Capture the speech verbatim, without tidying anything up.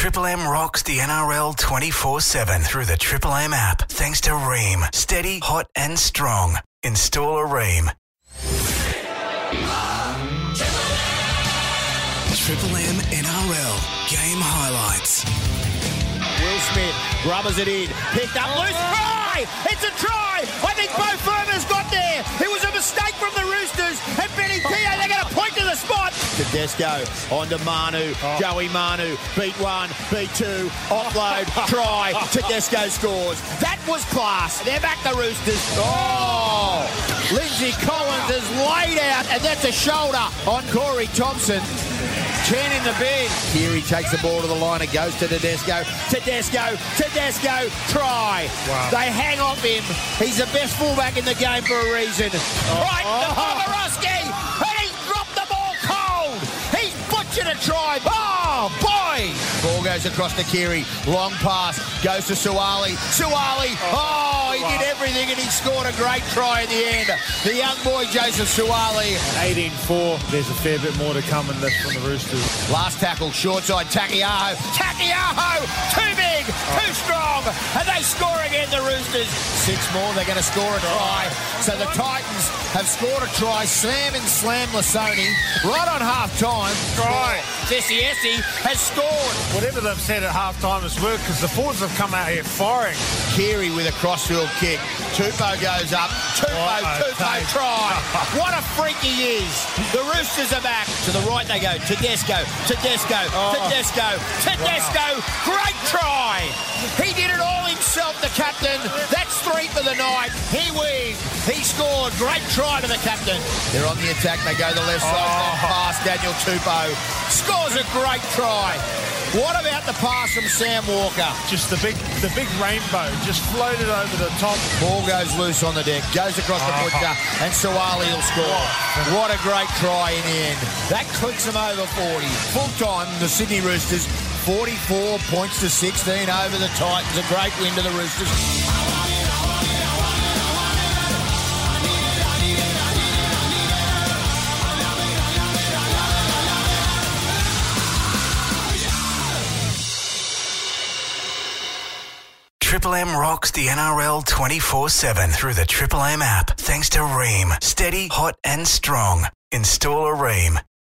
Triple M rocks the N R L twenty-four seven through the Triple M app. Thanks to Ream. Steady, hot and strong. Install a Ream. Triple M N R L game highlights. Will Smith rubbers it in. Picked up loose. Try! It's a try! I think Bo Firma's got there. It was a mistake from the Roosters. And Benny Keogh, they're going to point to the spot. Tedesco on to Manu. Oh. Joey Manu. Beat one, beat two. Offload. Try. Tedesco scores. That was class. They're back, the Roosters. Oh! Lindsay Collins is laid out, and that's a shoulder on Corey Thompson. ten in the bin. Keary takes the ball to the line and goes to Tedesco. Tedesco, Tedesco, try. Wow. They hang off him. He's the best fullback in the game for a reason. Oh. Right, oh. to Poborowski, and he's dropped the ball cold. He's butchered a try. Oh, boy. Ball goes across to Keary. Long pass, goes to Suwali. Suwali, oh, he wow. did everything and he scored a great try in the end. The young boy, Joseph Suwali. eighteen four, there's a fair bit more to come in this from the Roosters. Last tackle, short side, Takiaho. Takiaho, too big, oh. too strong, and they score again, the Roosters. Six more, they're going to score a try. So the Titans have scored a try, slam and slam Lasoni, right on half-time. Try. Jesse Essie has scored. Whatever they've said at half-time has worked because the forwards have come out here firing. Keary with a crossfield kick. Tupou goes up. Tupou, Tupou, try. What a freak he is. The Roosters are back. To the right they go. Tedesco, Tedesco, oh. Tedesco, Tedesco. Wow. Great try. He did it all himself, the captain. That's three for the night. He wins. He scored. Great try to the captain. They're on the attack. They go the left side. Oh. Pass. Daniel Tupou scores a great try. What about the pass from Sam Walker? Just the big the big rainbow just floated over the top. Ball goes loose on the deck, goes across the butcher, and Suwali will score. What a great try in the end. That clicks them over forty. Full time, the Sydney Roosters, forty-four points to sixteen over the Titans. A great win to the Roosters. Triple M rocks the N R L twenty-four seven through the Triple M app. Thanks to Ream. Steady, hot and strong. Install a Ream.